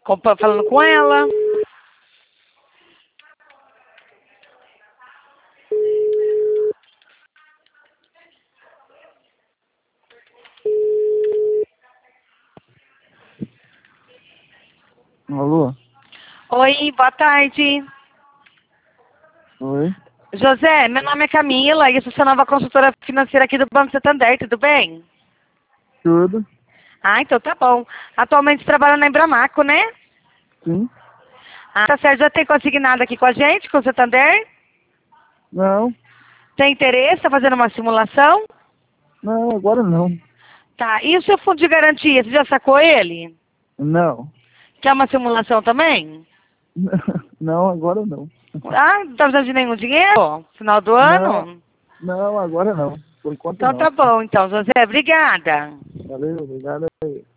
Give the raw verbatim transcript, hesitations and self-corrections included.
compa- falando com ela. Alô? Oi, boa tarde. Oi? José, meu nome é Camila e eu sou sua nova consultora financeira aqui do Banco Santander, tudo bem? Tudo? Ah, então tá bom. Atualmente você trabalha na Embramaco, né? Sim? Ah, tá certo. Já tem consignado aqui com a gente, com o Santander? Não? Tem interesse? Tá fazendo uma simulação? Não, agora não. Tá. E o seu fundo de garantia, você já sacou ele? Não. Quer uma simulação também? Não, agora não. Ah, não tá precisando de nenhum dinheiro? Final do Não, ano? não, agora não. Por enquanto Então não. tá bom, então, José. Obrigada. Valeu, obrigado aí.